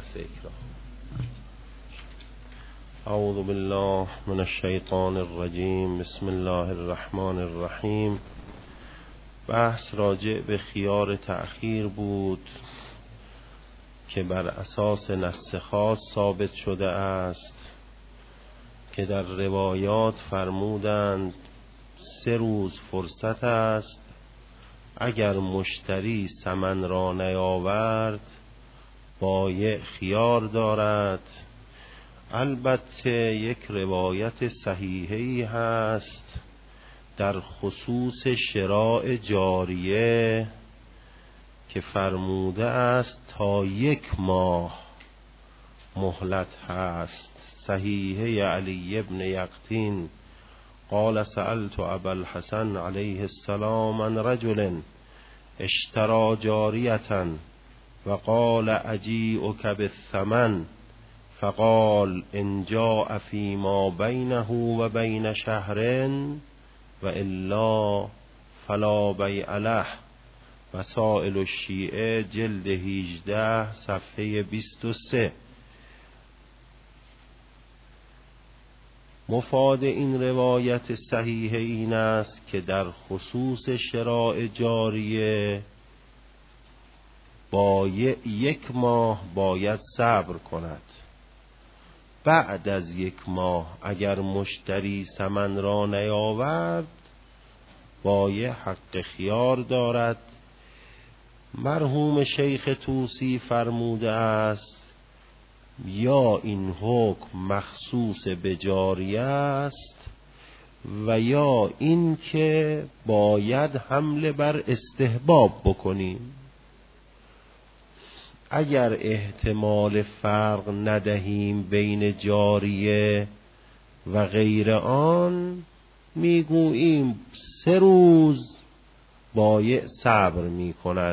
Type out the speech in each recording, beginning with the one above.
بحث اکراه. اعوذ بالله من الشیطان الرجیم. بسم الله الرحمن الرحیم. بحث راجع به خیار تأخیر بود که بر اساس نص خاص ثابت شده است که در روایات فرمودند 3 روز فرصت است، اگر مشتری ثمن را نیاورد بایع خیار دارد. البته یک روایت صحیحی هست در خصوص شراء جاریه که فرموده است تا 1 ماه مهلت هست. صحیحه علی ابن یقطین قال سألت ابا الحسن علیه السلام عن رجل اشترى جاریة وقال اجیئک بالثمن فقال ان جاء فيما بينه وبين شهر والا فلا بیع له. مسائل الشیعه جلد 18 صفحه 23. مفاد این روایت صحیح این است که در خصوص شراء جاریه بایع 1 ماه باید صبر کند. بعد از 1 ماه اگر مشتری ثمن را نیاورد بایع حق خیار دارد. مرحوم شیخ طوسی فرموده است یا این حکم مخصوص به جاریه است و یا این که باید حمله بر استحباب بکنیم. اگر احتمال فرق ندهیم بین جاریه و غیر آن میگوییم 3 روز بایع صبر می کند.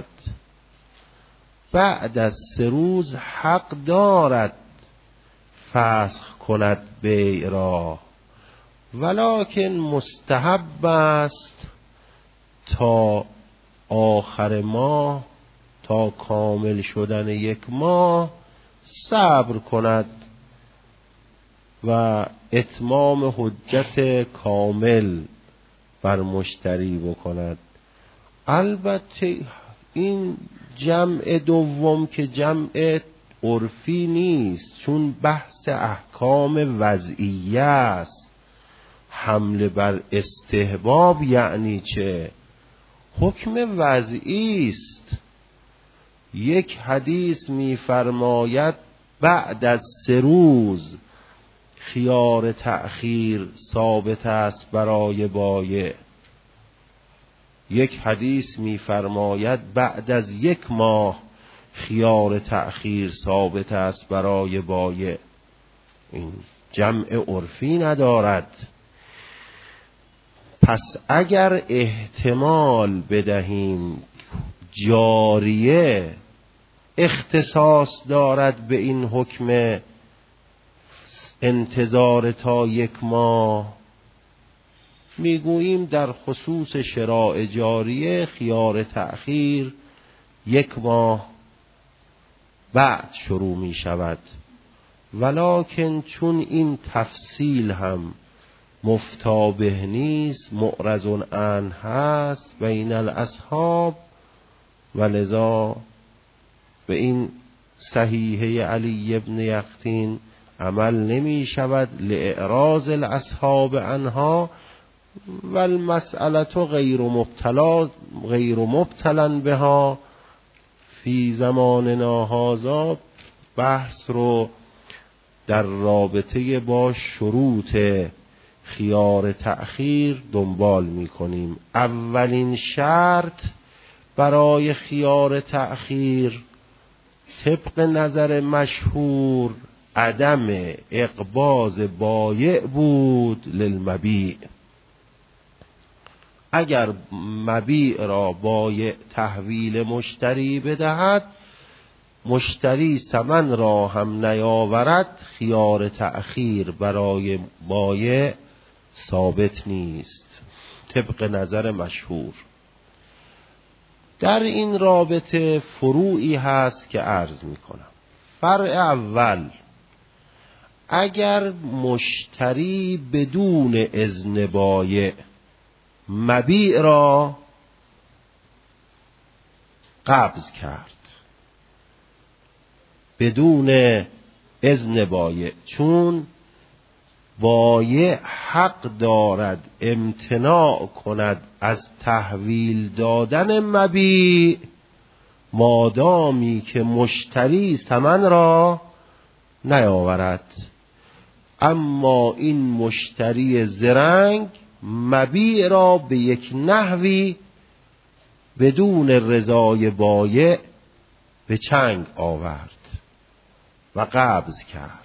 بعد از 3 روز حق دارد فسخ کند بیع را، ولکن مستحب است تا آخر ماه، تا کامل شدن 1 ماه صبر کند و اتمام حجت کامل بر مشتری بکند. البته این جمع دوم که جمع عرفی نیست، چون بحث احکام وضعیه است. حمله بر استحباب یعنی چه؟ حکم وضعی است. یک حدیث می‌فرماید بعد از 3 روز خیار تأخیر ثابت است برای بایع. یک حدیث می‌فرماید بعد از 1 ماه خیار تأخیر ثابت است برای بایع. این جمع عرفی ندارد. پس اگر احتمال بدهیم جاریه اختصاص دارد به این حکم انتظار تا 1 ماه، میگوییم در خصوص شراء جاریه خیار تأخیر 1 ماه بعد شروع می شود. ولکن چون این تفصیل هم مفتابه نیست، معرض عنه هست بین الاصحاب، ولذا به این صحیحه علی ابن یقطین عمل نمی شود لإعراض الاصحاب عنها. والمسئله غیر مبتلا بها فی زماننا هذا. بحث رو در رابطه با شروط خیار تأخیر دنبال می کنیم. اولین شرط برای خیار تأخیر طبق نظر مشهور عدم اقباض بایع بود للمبیع. اگر مبیع را بایع تحویل مشتری بدهد، مشتری ثمن را هم نیاورد، خیار تأخیر برای بایع ثابت نیست طبق نظر مشهور. در این رابطه فروعی هست که عرض می کنم. فرع اول، اگر مشتری بدون اذن بایع مبیع را قبض کرد بدون اذن بایع، چون بایع حق دارد امتناع کند از تحویل دادن مبیع مادامی که مشتری ثمن را نیاورد. اما این مشتری زرنگ مبیع را به یک نحوی بدون رضای بایع به چنگ آورد و قبض کرد.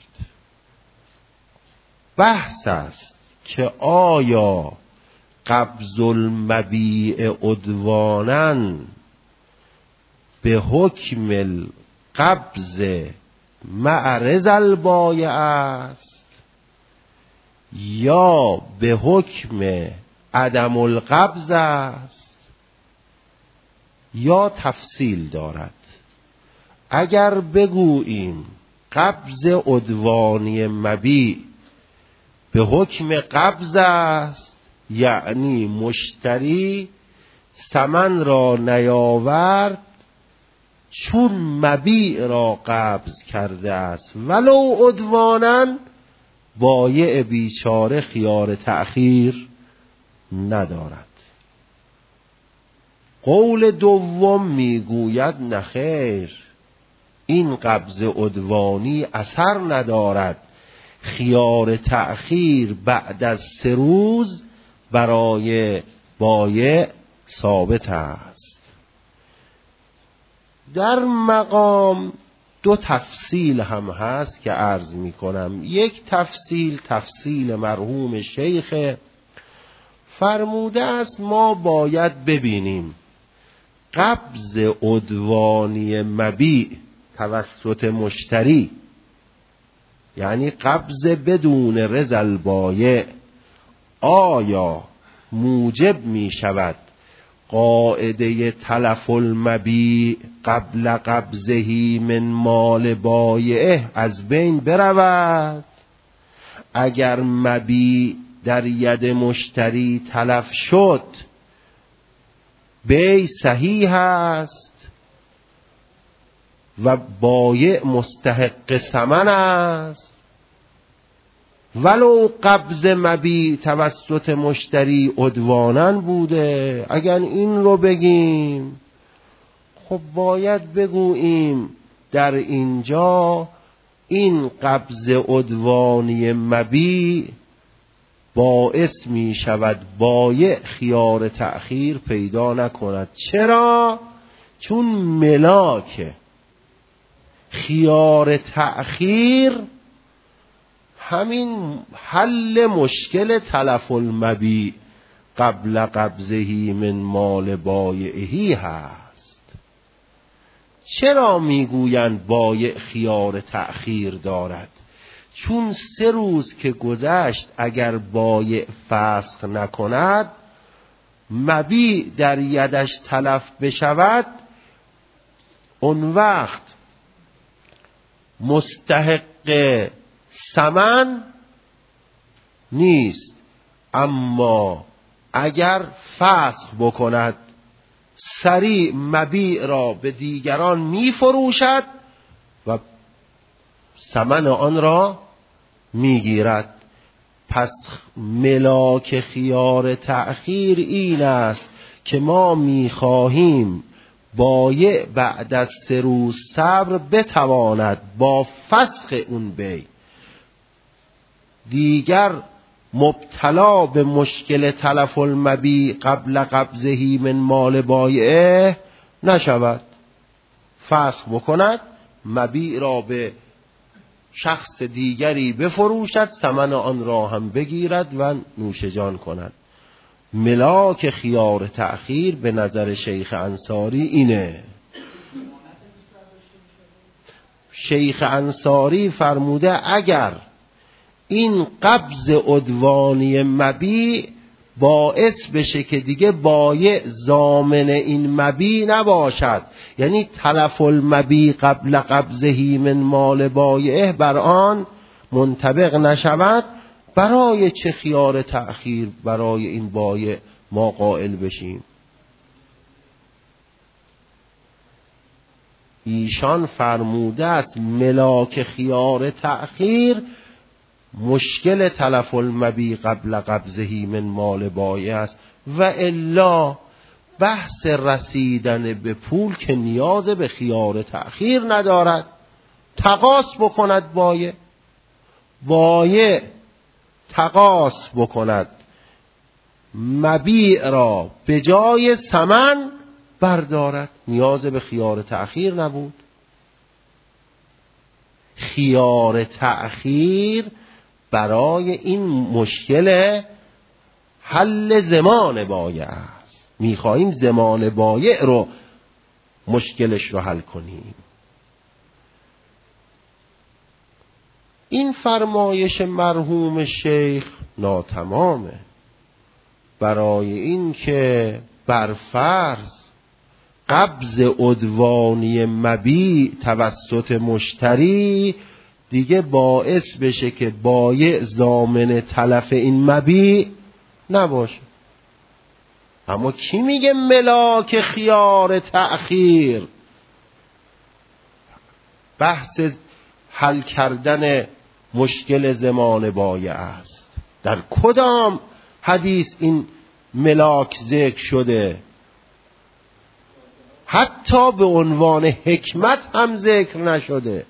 بحث است که آیا قبض المبیع عدوانا به حکم القبض مع رضا البایع است یا به حکم عدم القبض است یا تفصیل دارد. اگر بگوییم قبض عدوانی مبیع به حکم قبض است، یعنی مشتری ثمن را نیاورد چون مبیع را قبض کرده است ولو عدوانا، بایع بیچاره خیار تأخیر ندارد. قول دوم میگوید نخیر، این قبض عدوانی اثر ندارد، خیار تأخیر بعد از 3 روز برای بایع ثابت است. در مقام 2 تفصیل هم هست که عرض می کنم. یک تفصیل مرحوم شیخ فرموده است ما باید ببینیم قبض عدوانی مبیع توسط مشتری، یعنی قبض بدون رضا البایع، آیا موجب می شود قاعده تلف المبیع قبل قبضه من مال بایعه از بین برود؟ اگر مبیع در ید مشتری تلف شد بیع صحیح است و بایع مستحق ثمن است، ولو قبض مبیع توسط مشتری عدوانا بوده. اگر این رو بگیم خب باید بگوییم در اینجا این قبض عدوانی مبیع باعث می شود بایع خیار تأخیر پیدا نکند. چرا؟ چون ملاک خیار تأخیر همین حل مشکل تلف المبیع قبل قبضه من مال بایعه هست. چرا میگویند بایع خیار تأخیر دارد؟ چون 3 روز که گذشت اگر بایع فسخ نکند مبیع در یدش تلف بشود، اون وقت مستحق ثمن نیست. اما اگر فسخ بکند سریع مبیع را به دیگران می فروشد و ثمن آن را می گیرد. پس ملاک خیار تأخیر این است که ما می خواهیم بایع بعد از 3 روز صبر بتواند با فسخ اون بیع دیگر مبتلا به مشکل تلف المبیع قبل قبضه من مال بایعه نشود، فسخ بکند مبیع را به شخص دیگری بفروشد، ثمن آن را هم بگیرد و نوش جان کند. ملاک خیار تأخیر به نظر شیخ انصاری اینه. شیخ انصاری فرموده اگر این قبض عدوانی مبیع باعث بشه که دیگه بایع ضامن این مبیع نباشد، یعنی تلف المبیع قبل قبضه من مال بایعه بر آن منطبق نشود، برای چه خیار تأخیر برای این بایع ما قائل بشیم؟ ایشان فرموده است ملاک خیار تأخیر مشکل تلف المبیع قبل قبضه من مال بایع است، و الا بحث رسیدن به پول که نیاز به خیار تأخیر ندارد. تقاص بکند بایع تقاص بکند مبیع را به جای ثمن بردارد، نیاز به خیار تأخیر نبود. خیار تأخیر برای این مشکل حل زمان بایع است. میخواهیم زمان بایع رو مشکلش رو حل کنیم. این فرمایش مرحوم شیخ ناتمامه، برای این که بر فرض قبض عدوانی مبیع توسط مشتری دیگه باعث بشه که بایع ضامن تلف این مبیع نباشه. اما کی میگه ملاک خیار تأخیر بحث حل کردن مشکل زمان بایع است؟ در کدام حدیث این ملاک ذکر شده؟ حتی به عنوان حکمت هم ذکر نشده.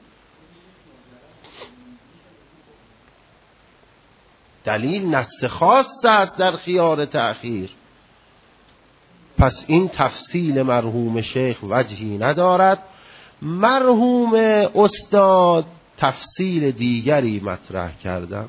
دلیل نص خاص است در خیار تأخیر. پس این تفصیل مرحوم شیخ وجهی ندارد. مرحوم استاد تفصیل دیگری مطرح کردم.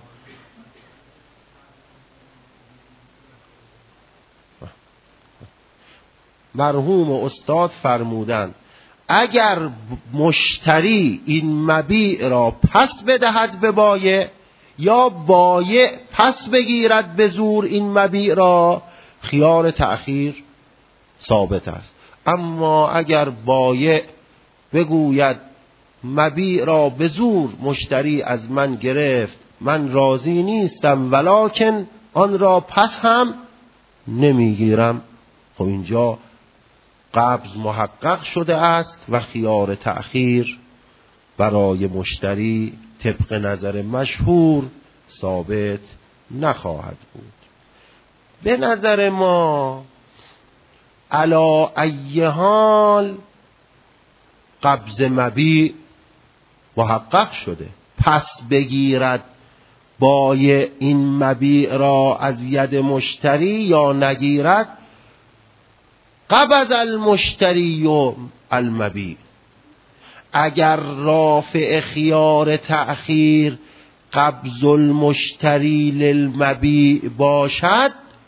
مرحوم استاد فرمودند اگر مشتری این مبیع را پس بدهد به بایع یا بایع پس بگیرد به زور این مبیع را، خیار تأخیر ثابت است. اما اگر بایع بگوید مبیع را به زور مشتری از من گرفت، من راضی نیستم ولکن آن را پس هم نمیگیرم، خب اینجا قبض محقق شده است و خیار تأخیر برای مشتری طبق نظر مشهور ثابت نخواهد بود. به نظر ما علی ای حال قبض مبیع محقق شده، پس بگیرد بایع این مبیع را از ید مشتری یا نگیرد، قبض المشتری المبیع. اگر رافع خیار تأخیر قبض المشتری للمبیع باشد،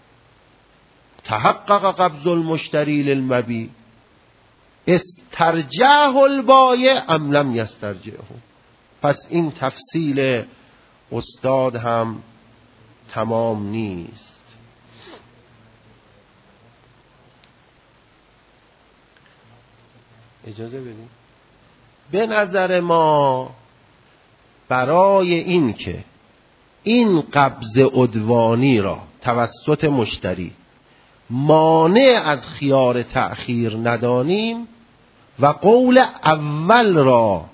تحقق قبض المشتری للمبیع، استرجعه البایع ام لم یسترجعه. پس این تفصیل استاد هم تمام نیست. اجازه بدیم. به نظر ما برای این که این قبض عدوانی را توسط مشتری مانع از خیار تأخیر ندانیم و قول اول را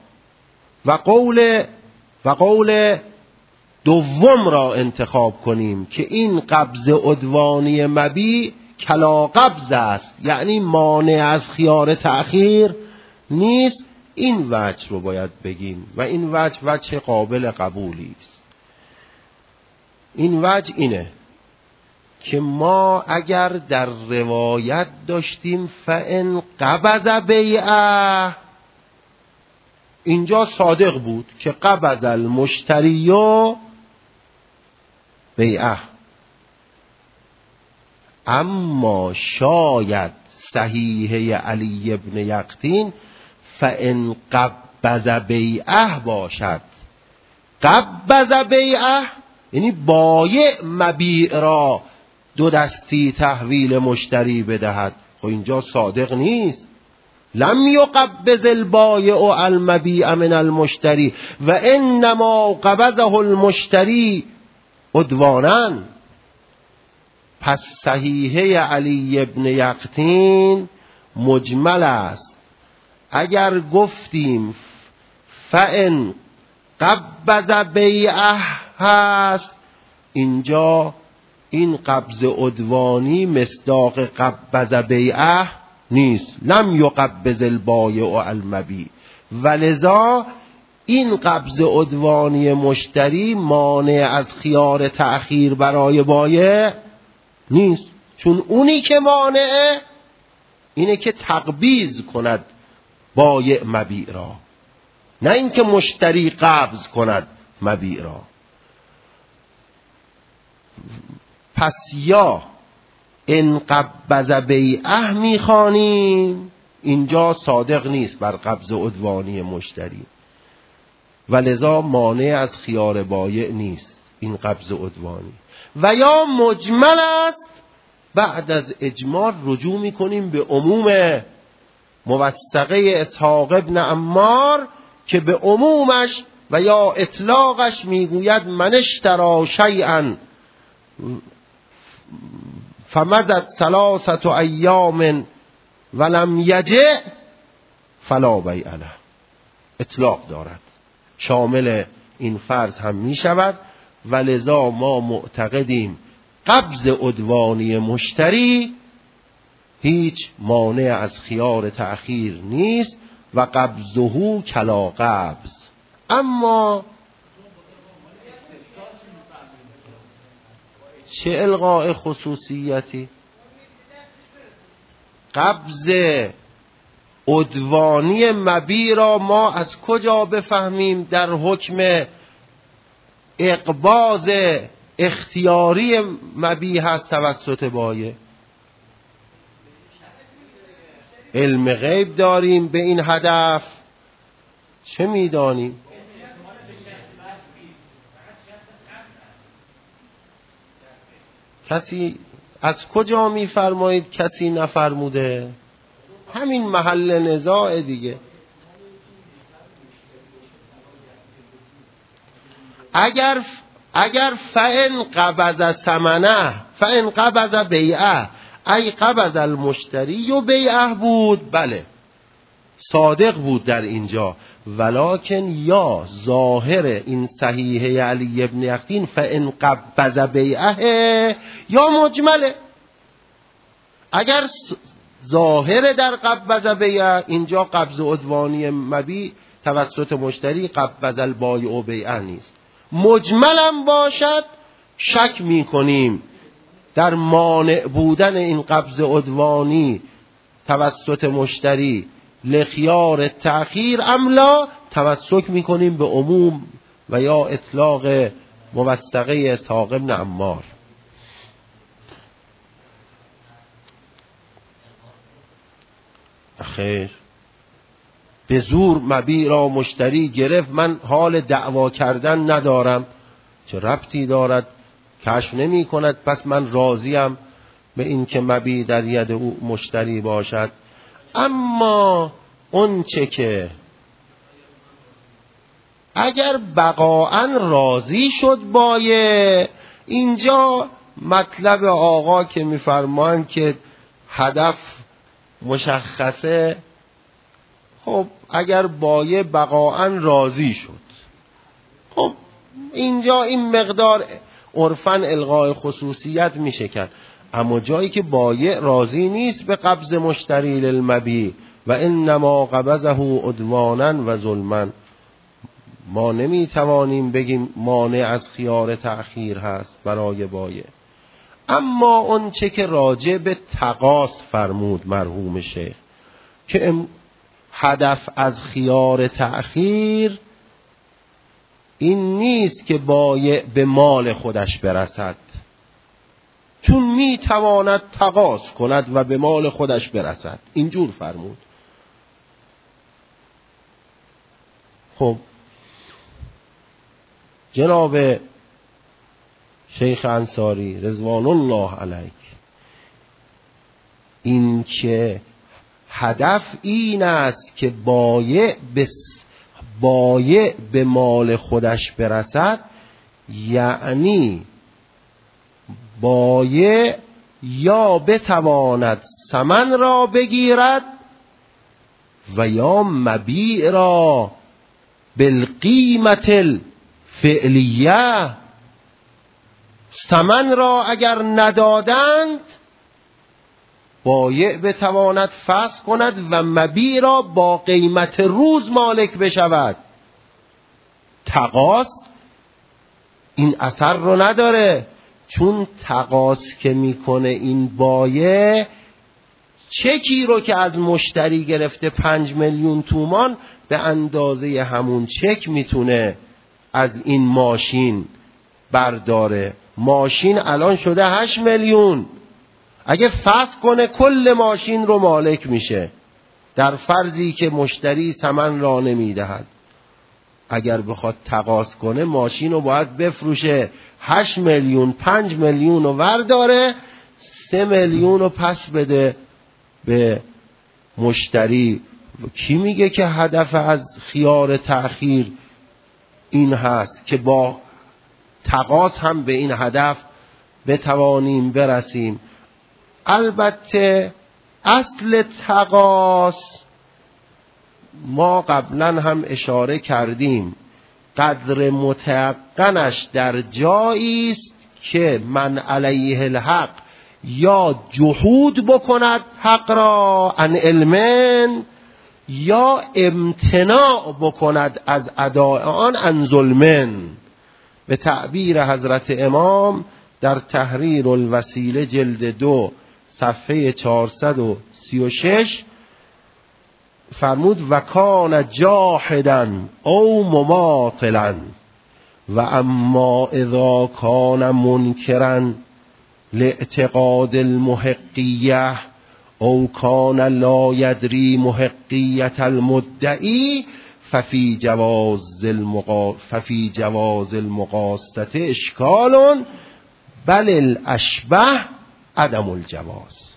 و قول دوم را انتخاب کنیم که این قبض عدوانی مبیع کلا قبض است، یعنی مانع از خیار تأخیر نیست، این وجه رو باید بگیم و این وجه قابل قبولی است. این وجه اینه که ما اگر در روایت داشتیم فان قبض بیعه، اینجا صادق بود که قبض المشتری بیعه، اما شاید صحیحه علی ابن یقطین فان قبض بیعه باشد. قبض بیعه یعنی بایع مبیع را دو دستی تحویل مشتری بدهد. خب اینجا صادق نیست. لم یقبض البایع المبیع من المشتری و انما قبضه المشتری عدوانا. پس صحیحه علی ابن یقطین مجمل است. اگر گفتیم فان قبض بیعه هست، اینجا این قبض عدوانی مصداق قبض بیعه نیست. لم یقبض البایع المبیع، ولذا این قبض عدوانی مشتری مانع از خیار تأخیر برای بایع نیست، چون اونی که مانعه اینه که تقبیض کند بایع مبیع را، نه اینکه مشتری قبض کند مبیع را. پس یا ان قبض بیعه میخوانیم، اینجا صادق نیست بر قبض عدوانی مشتری، ولذا مانع از خیار بایع نیست این قبض عدوانی. و یا مجمل است، بعد از اجمال رجوع میکنیم به عموم موثقه اسحاق ابن عمار که به عمومش و یا اطلاقش میگوید من اشتری شیئا فمضت 3 ایام ولم یجع فلا بیع له. اطلاق دارد، شامل این فرض هم می شود. ولذا ما معتقدیم قبض عدوانی مشتری هیچ مانع از خیار تأخیر نیست و قبضه کلا قبض. اما چه الغاء خصوصیتی؟ قبض عدوانی مبیع را ما از کجا بفهمیم در حکم اقباض اختیاری مبیع هست توسط بایع؟ علم غیب داریم به این هدف؟ چه میدانیم؟ کسی از کجا میفرمایید کسی نفرموده؟ همین محل نزاع دیگه. اگر فان قبض ثمنه فان قبض بیعه ای قبض المشتری و بیعه بود، بله صادق بود در اینجا. ولکن یا ظاهر این صحیحه علی ابن یقطین فان قبض بیعه یا مجمله. اگر ظاهر در قبض بیعه اینجا قبض عدوانی مبیع توسط مشتری قبض البایع بیعه نیست. مجملم باشد شک می کنیم در مانع بودن این قبض عدوانی توسط مشتری لخیار تأخیر املا، تمسک می کنیم به عموم و یا اطلاق موثقه اسحاق ابن عمار. خیر، به زور مبیع را مشتری گرفت، من حال دعوا کردن ندارم، چه ربطی دارد، کشف نمی کند، پس من راضیم به این که مبیع در ید او مشتری باشد. اما اون چه که اگر بقاعا راضی شد بایع، اینجا مطلب آقا که میفرمان که هدف مشخصه، خب اگر بایع بقاعا راضی شد، خب اینجا این مقدار عرفاً الغاء خصوصیت میشه کرد. اما جایی که بایع راضی نیست به قبض مشتری للمبیع و انما قبضه عدوانا و ظلما، ما نمیتوانیم بگیم مانع از خیار تأخیر هست برای بایع. اما اون چه که راجع به تقاص فرمود مرحوم شیخ که هدف از خیار تأخیر این نیست که بایع به مال خودش برسد، چون میتواند تقاص کند و به مال خودش برسد، اینجور فرمود. خب جناب شیخ انصاری رضوان الله علیه، این که هدف این است که بایع به مال خودش برسد، یعنی بایع یا بتواند ثمن را بگیرد و یا مبیع را بالقیمت الفعلیه. ثمن را اگر ندادند بایع بتواند فسخ کند و مبیع را با قیمت روز مالک بشود. تقاض این اثر رو نداره، چون تقاض که میکنه این بایع چکی رو که از مشتری گرفته 5 میلیون تومان، به اندازه همون چک میتونه از این ماشین برداره. ماشین الان شده 8 میلیون، اگه فسخ کنه کل ماشین رو مالک میشه، در فرضی که مشتری ثمن را نمیدهد. اگر بخواد تقاضا کنه ماشین رو باید بفروشه، 8 میلیون 5 میلیون رو ورداره، 3 میلیون رو پس بده به مشتری. کی میگه که هدف از خیار تأخیر این هست که با تقاضا هم به این هدف بتوانیم برسیم؟ البته اصل تقاضا ما قبلا هم اشاره کردیم، قدر متیقنش در جایی است که من علیه الحق یا جحود بکند حق را عن علم، یا امتناع بکند از اداء آن عن ظلم. به تعبیر حضرت امام در تحریر الوسیله جلد 2 صفحه 436 فرمود: و کان جاحدا او مماطلا و اما اذا کان منکرا لاعتقاد المحقیه او کان لا یدری محقیت المدعی ففی جواز المقاصة اشکال بل الاشبه عدم الجواز.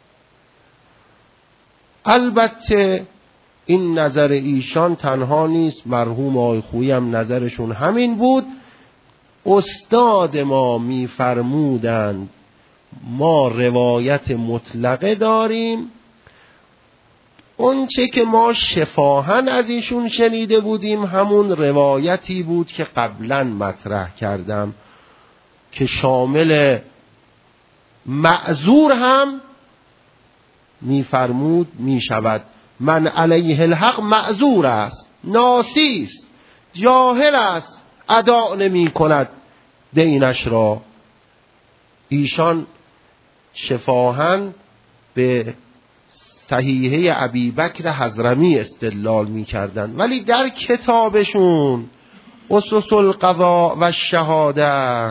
البته این نظر ایشان تنها نیست، مرحوم آقای خویی هم نظرشون همین بود. استاد ما میفرمودند ما روایت مطلقه داریم، اون چه که ما شفاهاً از ایشون شنیده بودیم همون روایتی بود که قبلا مطرح کردم که شامل معذور هم میفرمود میشود. من علیه الحق معذور است، ناسی است، جاهل است، ادا نمی کند دینش را. ایشان شفاهاً به صحیحه ابی بکر حضرمی استدلال می کردن، ولی در کتابشون اسس القضاء و الشهاده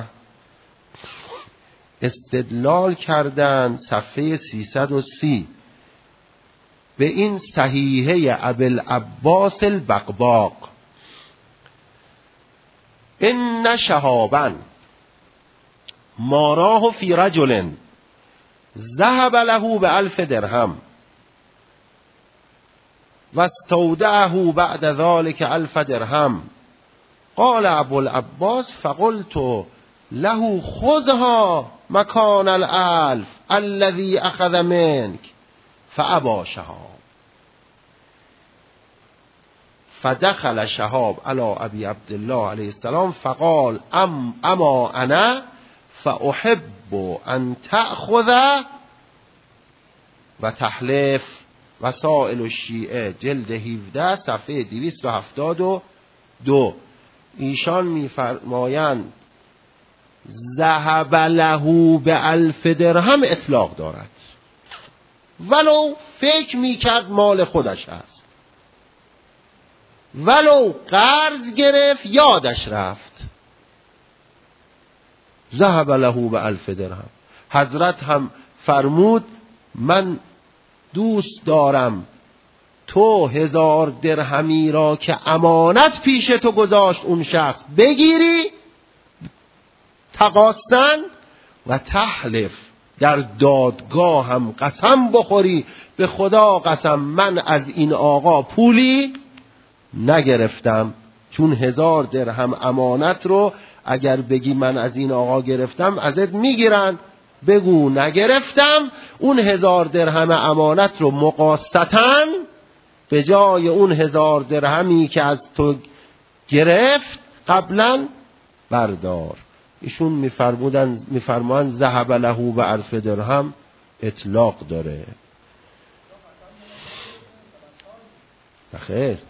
استدلال کردن صفحه 330 به این صحیحه ابوالعباس البقباق: ان شهابا ما راه فی رجل ذهب له ب1000 درهم و استودعه بعد ذلك 1000 درهم. قال ابو العباس فقلت له خذها مکان 1000 الذي اخذ منك فابى شهاب. فدخل شهاب على ابي عبد الله عليه السلام فقال اما انا فاحب ان تأخذ و تحلف. وسائل الشیعه جلد 17 صفحه 272. ایشان میفرمایند ذهب له ب1000 درهم اطلاق دارد، ولو فکر میکرد مال خودش است، ولو قرض گرفت یادش رفت. ذهب له ب1000 درهم. حضرت هم فرمود من دوست دارم تو 1000 درهمی را که امانت پیش تو گذاشت اون شخص بگیری، تقاستن و تحلف، در دادگاه هم قسم بخوری به خدا قسم من از این آقا پولی نگرفتم، چون 1000 درهم امانت رو اگر بگی من از این آقا گرفتم ازت میگیرن، بگو نگرفتم، اون 1000 درهم امانت رو مقاستن به جای اون 1000 درهمی که از تو گرفت قبلا بردار. ایشون میفرمایند ذهب له به 1000 درهم اطلاق داره. بخیر.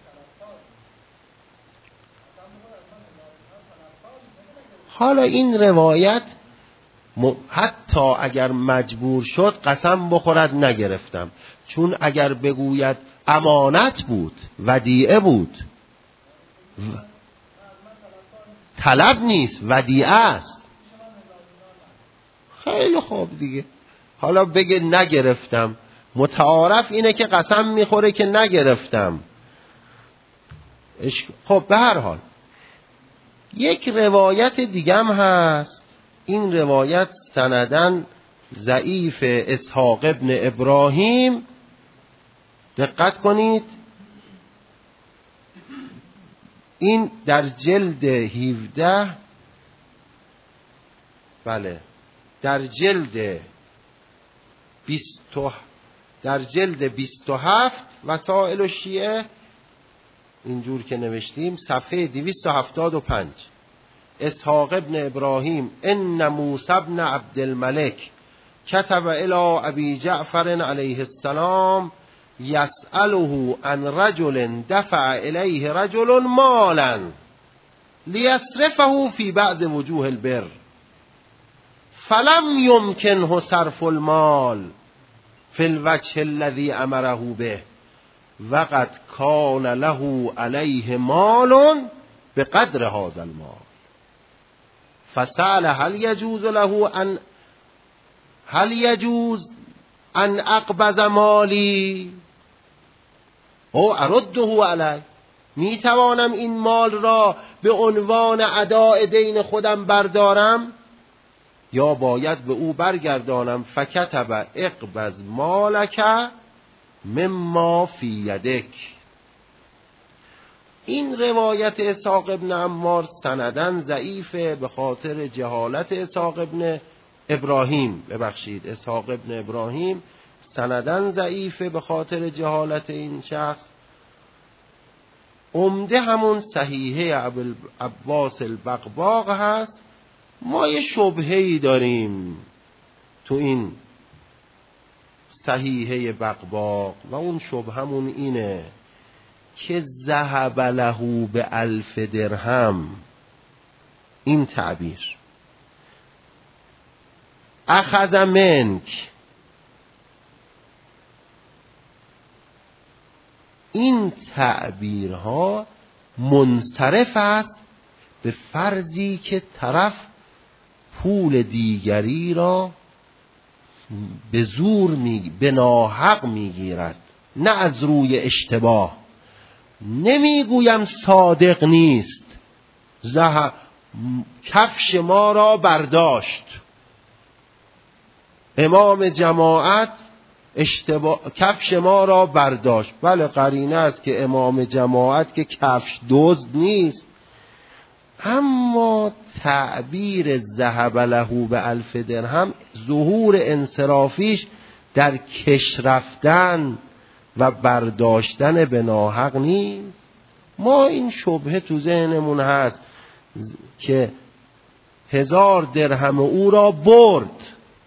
حالا این روایت حتی اگر مجبور شد قسم بخورد نگرفتم، چون اگر بگوید امانت بود، ودیعه بود، طلب نیست، ودیعه است، خیلی خوب دیگه. حالا بگه نگرفتم، متعارف اینه که قسم میخوره که نگرفتم. خب به هر حال یک روایت دیگم هست، این روایت سندن ضعیف، اسحاق ابن ابراهیم، دقت کنید، این در جلد 17 بله در جلد 27 وسائل الشیعه اینجور که نوشتیم صفحه 275 اسحاق ابن ابراهیم ان موسی ابن عبدالملک كتب الى ابی جعفر علیه السلام یسأله عن رجل دفع الیه رجل مالا لیصرفه فی بعض وجوه البر فلم یمکنه صرف المال فی الوجه الذی امره به وقد کان له علیه مال بقدر هذا المال فسأل هل یجوز ان اقبض مالی او ارده علی، می توانم این مال را به عنوان اداء دین خودم بردارم یا باید به او برگردانم؟ فکتب اقبض مالک مما فی یدک. این روایت اسحاق ابن عمار سندن ضعیفه به خاطر جهالت اسحاق ابن ابراهیم، اسحاق ابن ابراهیم سندن ضعیفه به خاطر جهالت این شخص. عمده همون صحیحه ابوالعباس البغباغ هست. ما یه شبهه‌ای داریم تو این صحیحه بغباغ و اون شبهمون اینه که ذهب له به 1000 درهم، این تعبیر اخذ منک، این تعبیرها منصرف است به فرضی که طرف پول دیگری را به زور به ناحق میگیرد، نه از روی اشتباه. نمیگویم صادق نیست، کفش ما را برداشت، امام جماعت کفش ما را برداشت. بله قرینه است که امام جماعت که کفش دزد نیست، اما تعبیر ذهب له به 1000 درهم ظهور انصرافیش در کش رفتن و برداشتن به ناحق نیست. ما این شبهه تو ذهنمون هست که 1000 درهم او را برد،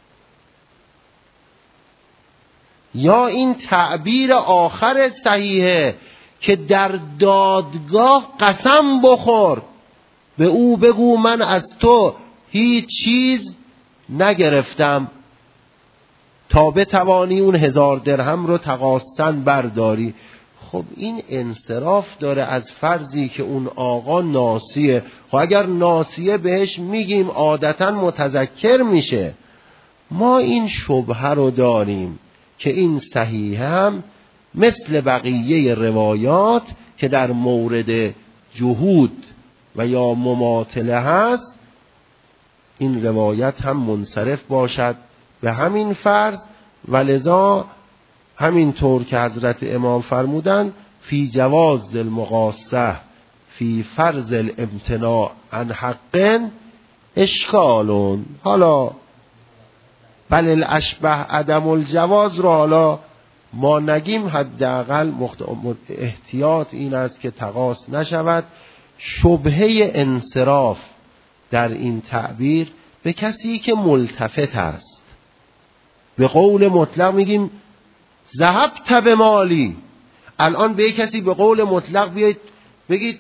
یا این تعبیر آخر صحیحه که در دادگاه قسم بخور، به او بگو من از تو هیچ چیز نگرفتم تا بتوانی اون 1000 درهم رو تقاستن برداری. خب این انصراف داره از فرضی که اون آقا ناسیه. خب اگر ناسیه بهش میگیم عادتا متذکر میشه. ما این شبهه رو داریم که این صحیح هم مثل بقیه روایات که در مورد جهود و یا مماطله هست این روایت هم منصرف باشد به همین فرض، ولذا همینطور که حضرت امام فرمودن فی جواز المقاصه فی فرض الامتناع عن حق اشکالون. حالا بل الاشبه عدم الجواز را حالا ما نگیم، حداقل احتیاط این است که تقاص نشود. شبهه انصراف در این تعبیر به کسی که ملتفت است. به قول مطلق میگیم ذهبت بمالی، الان به کسی به قول مطلق بیایید بگید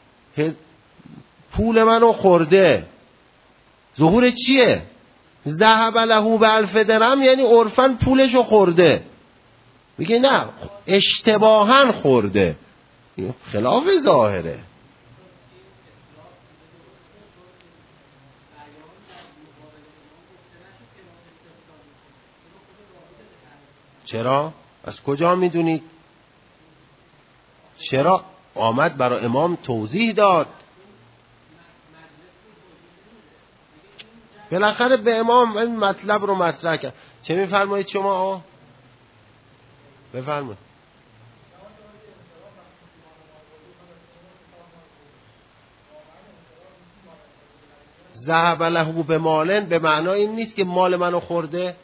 پول منو خورده، ظهور چیه؟ ذهب له ب1000 درهم، یعنی عرفاً پولشو خورده. میگه نه اشتباهاً خورده، خلاف ظاهره. چرا؟ از کجا میدونید؟ چرا آمد برای امام توضیح داد؟ بالاخره به امام این مطلب رو مطرح کرد. چه میفرمایید شما؟ بفرمایید. ذهب له بمالن به معنای این نیست که مال منو خورده.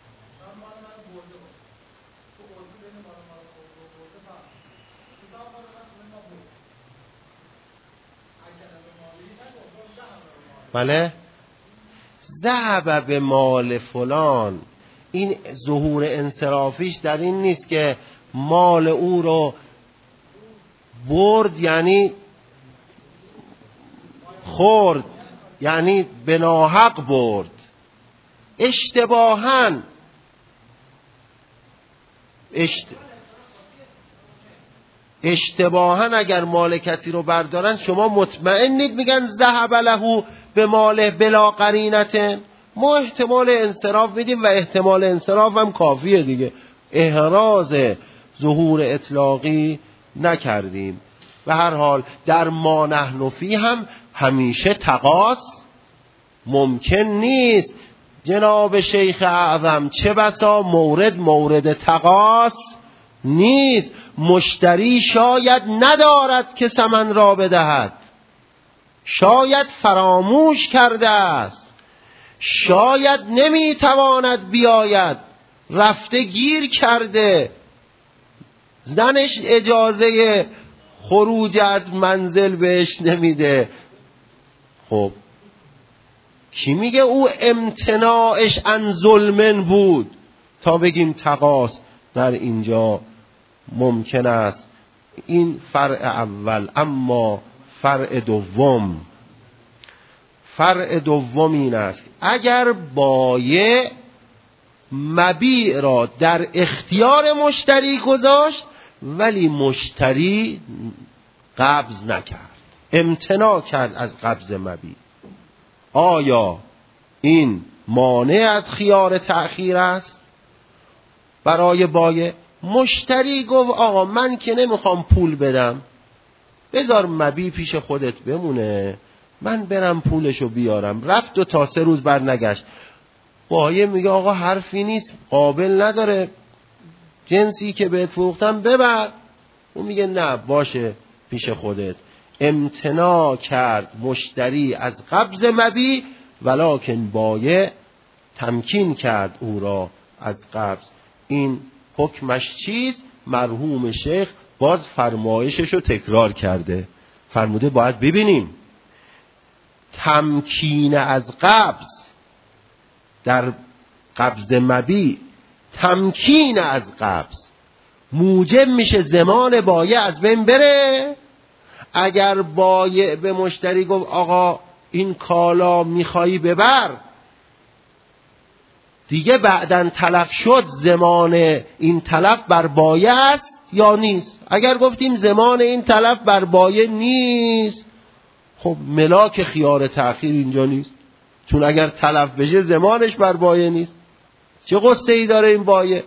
بله، ذهب به مال فلان، این ظهور انصرافیش در این نیست که مال او رو برد یعنی خورد، یعنی به ناحق برد، اشتباهاً اگر مال کسی رو بردارن شما مطمئنید میگن ذهب له به ماله بلا قرینته؟ ما احتمال انصراف میدیم و احتمال انصراف هم کافیه دیگه، احراز ظهور اطلاقی نکردیم. به هر حال در ما نحن فی هم همیشه تقاص ممکن نیست. جناب شیخ اعظم چه بسا مورد تقاص نیست. مشتری شاید ندارد که ثمن را بدهد، شاید فراموش کرده است، شاید نمیتواند بیاید، رفته گیر کرده، زنش اجازه خروج از منزل بهش نمیده. خب کی میگه او امتناعش عن ظلمن بود تا بگیم تقاص در اینجا ممکن است؟ این فرع اول. اما فرع دوم این است اگر بایع مبیع را در اختیار مشتری گذاشت ولی مشتری قبض نکرد، امتناع کرد از قبض مبیع، آیا این مانع از خیار تأخیر است برای بایع؟ مشتری گفت آقا من که نمیخوام پول بدم، بذار مبیع پیش خودت بمونه، من برم پولشو بیارم. رفت و تا 3 روز بر نگشت. بایع میگه آقا حرفی نیست، قابل نداره، جنسی که بهت فروختم ببر. اون میگه نه باشه پیش خودت. امتناع کرد مشتری از قبض مبیع ولکن بایع تمکین کرد او را از قبض. این حکمش چیست؟ مرحوم شیخ باز فرمایشش رو تکرار کرده، فرموده باید ببینیم تمکین از قبض در قبض مبیع، تمکین از قبض موجب میشه زمان بایع از بین بره. اگر بایع به مشتری گفت آقا این کالا میخوایی ببر، دیگه بعدن تلف شد، زمان این تلف بر بایع است یا نیست؟ اگر گفتیم زمان این تلف بر بایع نیست، خب ملاک خیار تأخیر اینجا نیست، چون اگر تلف بشه زمانش بر بایع نیست. چه قصه ای داره این بایع؟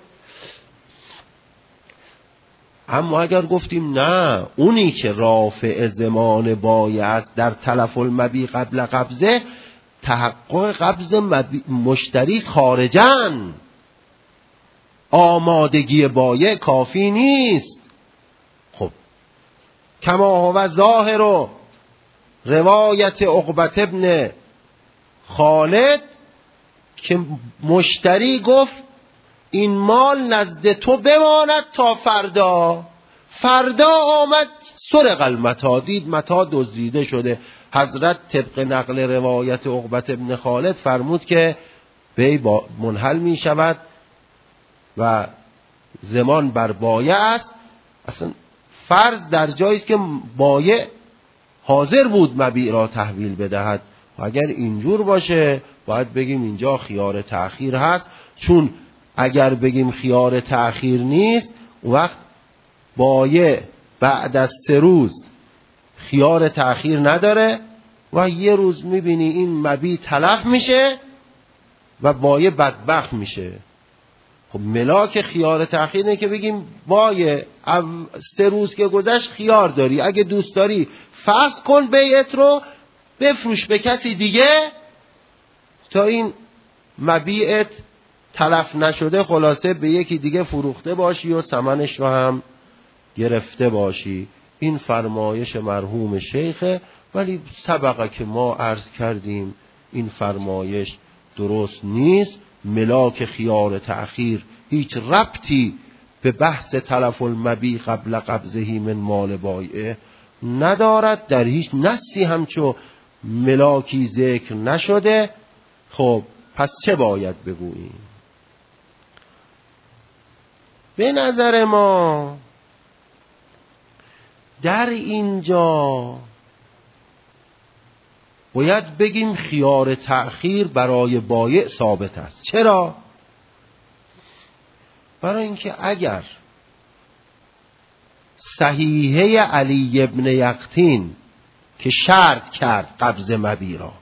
اما اگر گفتیم نه، اونی که رافع زمان بایع است در تلف المبیع قبل قبضه، تحقق قبض مشتری خارجن. آمادگی بایع کافی نیست. خب کما هو ظاهر و روایت عقبة ابن خالد که مشتری گفت این مال نزد تو بماند تا فردا. فردا آمد سرق المتاع، دید متاع دزدیده شده. حضرت طبق نقل روایت عقبة ابن خالد فرمود که بی منحل می شود و ضمان بر بایع است. اصلا فرض در جایی است که بایع حاضر بود مبیع را تحویل بدهد و اگر اینجور باشه باید بگیم اینجا خیار تأخیر هست، چون اگر بگیم خیار تأخیر نیست اون وقت بایع بعد از 3 روز خیار تأخیر نداره و یه روز میبینی این مبیع تلف میشه و بایع بدبخت میشه. خب ملاک خیار تأخیر اینه که بگیم بایع 3 روز که گذشت خیار داری، اگه دوست داری فسخ کن بیعت رو، بفروش به کسی دیگه تا این مبیعت تلف نشده خلاصه به یکی دیگه فروخته باشی و ثمنش رو هم گرفته باشی. این فرمایش مرحوم شیخه، ولی سبقه که ما عرض کردیم این فرمایش درست نیست. ملاک خیار تأخیر هیچ ربطی به بحث تلف المبیع قبل قبضه من مال بایعه ندارد، در هیچ نصی همچو ملاکی ذکر نشده. خب پس چه باید بگوییم؟ به نظر ما در اینجا باید بگیم خیار تأخیر برای بایع ثابت است. چرا؟ برای اینکه اگر صحیحه علی ابن یقطین که شرط کرد قبض مبیع را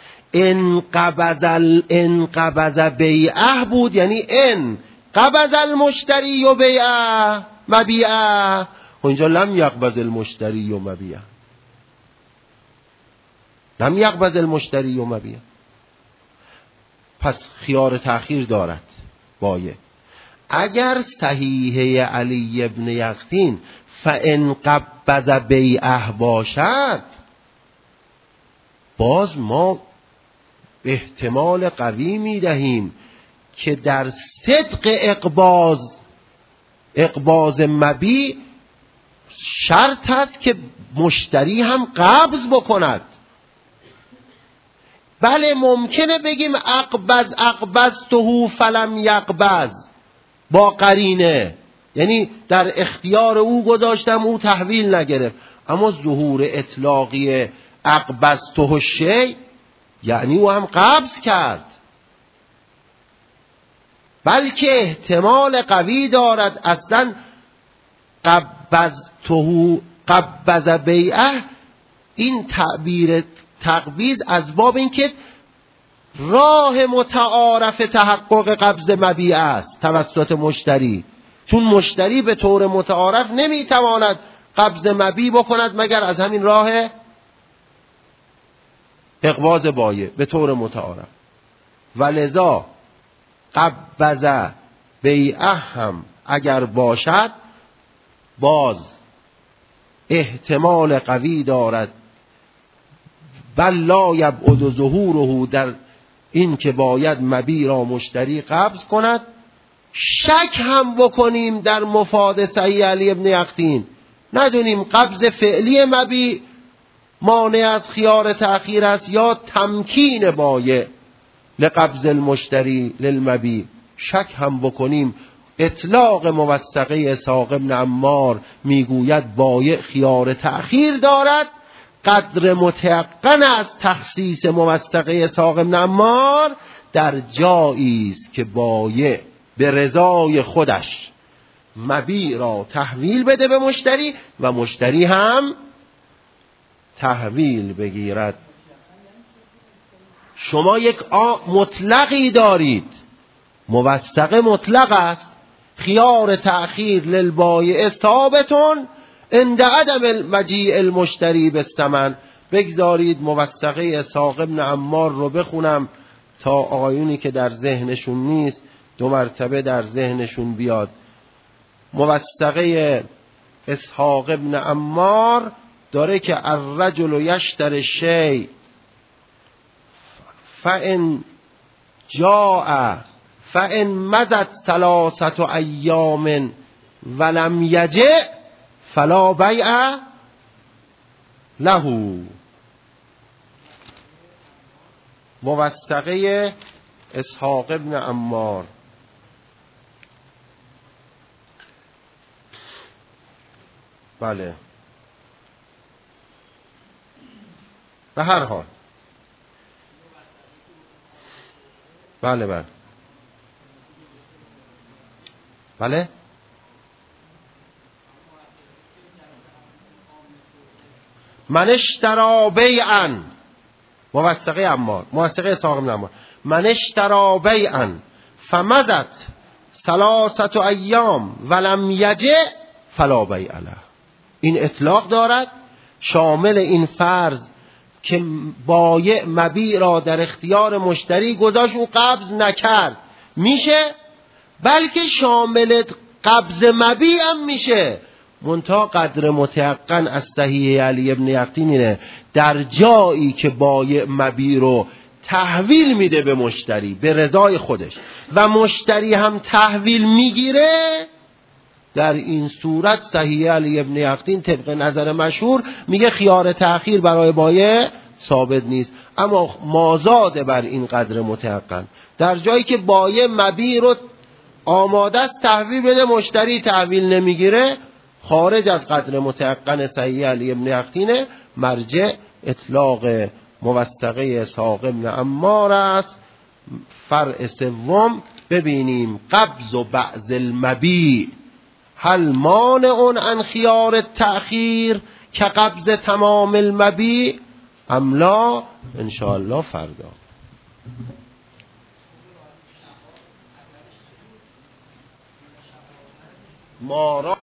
ان قبض بیعه بود، یعنی ان قبض المشتری و بیعه مبیعه، و اینجا لم یقبض المشتری و مبیعه، لم یقبض المشتری و مبیعه، پس خیار تأخیر دارد بایع. اگر صحیحه علی ابن یقطین فان قبض بیعه باشد، باز ما احتمال قوی می دهیم که در صدق اقباض مبیع شرط است که مشتری هم قبض بکند. بله ممکنه بگیم اقبضته فلم یقبض با قرینه، یعنی در اختیار او گذاشتم او تحویل نگرفت، اما ظهور اطلاقی اقبضته شیء یعنی او هم قبض کرد. بلکه احتمال قوی دارد اصلا قبض بیعه، این تعبیر تقبیض از باب این که راه متعارف تحقق قبض مبیع است توسط مشتری، چون مشتری به طور متعارف نمیتواند قبض مبیع بکند مگر از همین راه اقباض بایع به طور متعارف، و لذا قبض بیعه هم اگر باشد باز احتمال قوی دارد بل لا یبعد ظهوره در این که باید مبیع را مشتری قبض کند. شک هم بکنیم در مفاد صحیح علی ابن یقطین، ندونیم قبض فعلی مبیع مانع از خیار تأخیر است یا تمکین بایع لقبض المشتری للمبیع. شک هم بکنیم اطلاق موثقه اسحاق ابن عمار میگوید بایع خیار تأخیر دارد، قدر متیقن از تخصیص موثقه اسحاق ابن عمار در جایی است که بایع به رضای خودش مبیع را تحویل بده به مشتری و مشتری هم تحویل بگیرد. شما یک مطلقی دارید، موثقه مطلق است، خیار تأخیر للبایع ثابتون عند عدم مجیء المشتری بالثمن، بگذارید موثقه اسحاق بن عمار رو بخونم تا آقایونی که در ذهنشون نیست 2 مرتبه در ذهنشون بیاد. موثقه اسحاق بن عمار داره که الرجل یشتری الشیء فإن جاء فإن مضت 3 أيام ولم یجع فلا بیع له. موثقه اسحاق بن عمار. بله به هر حال بله من اشترى بیعا، موثقه عمار، موثقه اسحاق بن عمار. من اشترى بیعا فمضت 3 أيام ولم یجع فلا بیع له. این اطلاق دارد، شامل این فرض که بایع مبیع را در اختیار مشتری گذاشت و قبض نکرد میشه، بلکه شامل قبض مبیع هم میشه. منتها قدر متیقن از صحیح علی ابن یقطین اینه در جایی که بایع مبیع رو تحویل میده به مشتری به رضای خودش و مشتری هم تحویل میگیره، در این صورت صحیح علی ابن یقطین طبق نظر مشهور میگه خیار تأخیر برای بایع ثابت نیست. اما مازاد بر این قدر متیقن در جایی که بایع مبیع رو آماده است تحویل بده، مشتری تحویل نمیگیره، خارج از قدر متیقن صحیح علی ابن یقطین، مرجع اطلاق موثقه اسحاق بن عمار است. فرع سوم ببینیم قبض و بعض المبیع هل مانع عن خیار التأخیر که قبض تمام المبیع ام لا؟ انشاءالله فردا. ما را